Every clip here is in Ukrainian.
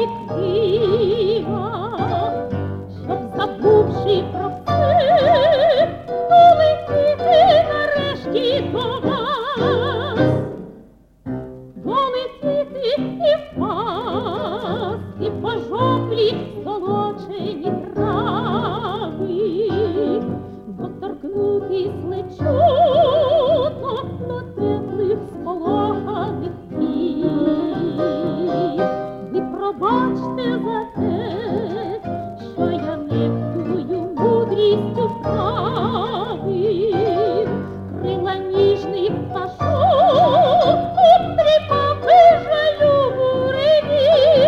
ніжні крила, щоб, забувши про все, долетіти нарешті до вас, долетіти і впасти по жоплі золочені трави, доторкнутись нечутно до теплих сполоханих пір. Ви пробачте за те, що я нехтую мудрістю вправи, крила ніжних пташок обтріпавши жалю бурині.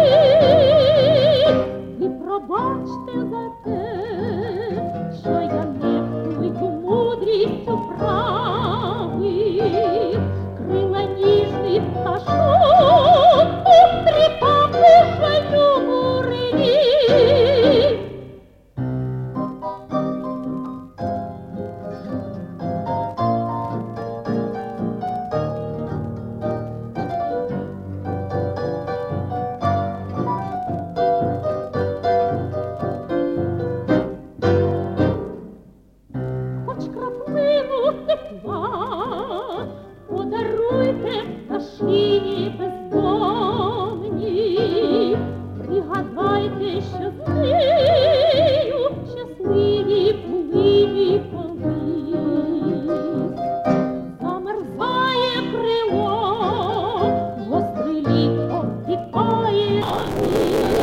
Ви пробачте за те, що я нехтую мудрістю вправи, крила ніжних пташок обтріпавши жалю бурині. Хоч краплину тепла подаруйте пташині бездомній, пригадайте, що з нею щасливі були ви колись. Замерзає крило, гострий лід обтікає.